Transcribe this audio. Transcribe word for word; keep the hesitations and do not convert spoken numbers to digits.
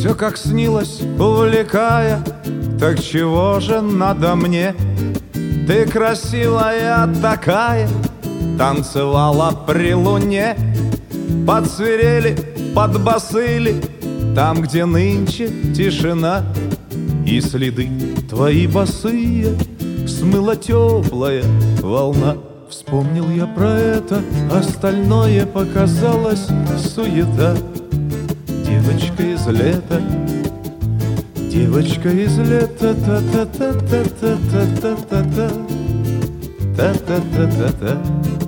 Все как снилось, увлекая. Так чего же надо мне? Ты красивая такая, танцевала при луне. Под свирели, под басыли, там, где нынче тишина. И следы твои босые смыла теплая волна. Вспомнил я про это, остальное показалось суета. Девочка из лета, девочка из лета, та-та-та-та-та-та-та-та-та, та-та-та-та-та.